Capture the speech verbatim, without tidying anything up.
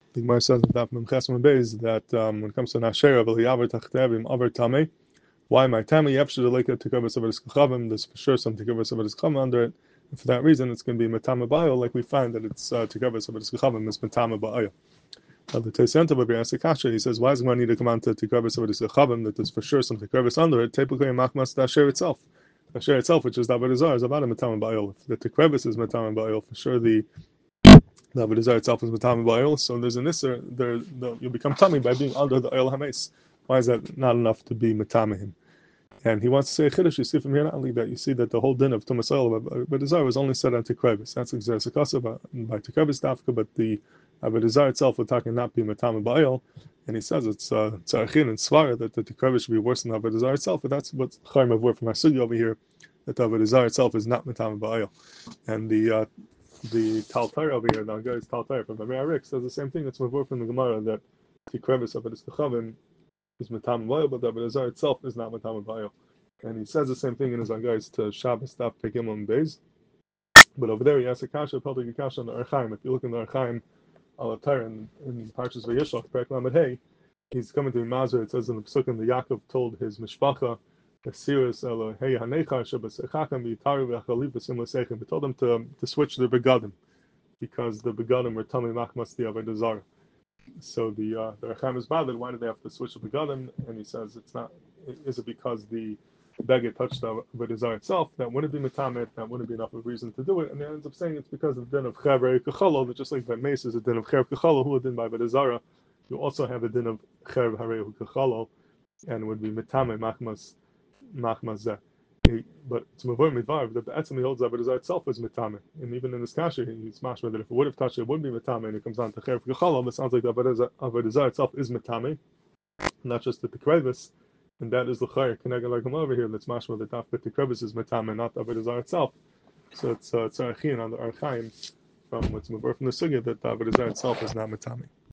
The Gemara says in Daf Mem Ches Mem Beis that um, when it comes to Nasher V'Liyaver Tachtevim Aver Tamei, why my Tamei Yefshir Deleka Tikavos Avodas Kachavim? There's for sure some Tikavos Avodas Kachavim under it, and for that reason it's going to be Matama Ba'il, like we find that it's uh, Tikavos Avodas Kachavim is Matama Ba'il. Now the Teisenta over here asks Kasha. He says, why is going to need to come on to Tikavos Avodas Kachavim? That there's for sure some Tikavos under it. Typically, Machmas Nasher itself, Nasher itself, which is the Avodah Zarah, is about a Matama Ba'il. If the Tikavos is Matama Ba'il, for sure the The Avodah Zarah itself is matami ba'oil, so there's an isser there. The, you'll become tummy by being under the oil hames. Why is that not enough to be matami him? And he wants to say a chiddush. You see from here not only that you see that the whole din of tumas oil of Avodah Zarah was only said on tekrevis. That's exeres akasa by tekrevis dafka, but the Avodah Zarah itself would talking not be matami ba'oil. And he says it's tzarachin uh, and svara that the tekrevis should be worse than the Avodah Zarah itself. But that's what chayim of word from our sugi over here, that the Avodah Zarah itself is not matami ba'oil. And the uh, The Taltar over here, the guy's Taltar from the Me'arik says the same thing. It's mavur from the Gemara that the crevice of it is Kachavim is Matam Vayel, but the Avodah Zarah itself is not Matam Vayel. And he says the same thing in his guys to Shabbos Daf Pegim on days. But over there he has a kasha, Peltik kasha on the Archaim. If you look in the Archaim al Atar in, in Parshas Vayishlach, Perek Lamed Hey, he's coming to Mazur. It says in the Pesukim that Yaakov told his mishpacha, he told them to, to switch the begadim because the begadim were tummy machmas the Avodah Zarah. So the uh, the Recham is bothered. Why did they have to switch the begadim? And he says it's not. Is it because the beggar touched the Avodah Zarah itself? That wouldn't be metamet. That wouldn't be enough of a reason to do it. And he ends up saying it's because of the din of Chaver Kachalo. That just like by Mace is a din of Chaver Kachalo, who a din by Avodah Zarah, you also have a din of Chaver Harei Kachalo, and would be metamet machmas. Machmazeh. But it's mavur midvar that the etzem holds Avodah Zarah itself is mitame, and even in this kasha, he's mashma that if it would have touched it, it wouldn't be mitame, and it comes down to cherv gechalam. It sounds like the Avodah Zarah itself is mitame, not just the tekrevis, and that is the chayyur keneged like over here. That's mashma that the tekrevis is mitame, not the Avodah Zarah itself. So it's uh, it's archin on the archaim from what's mavur from the sugya that the Avodah Zarah itself is not mitame.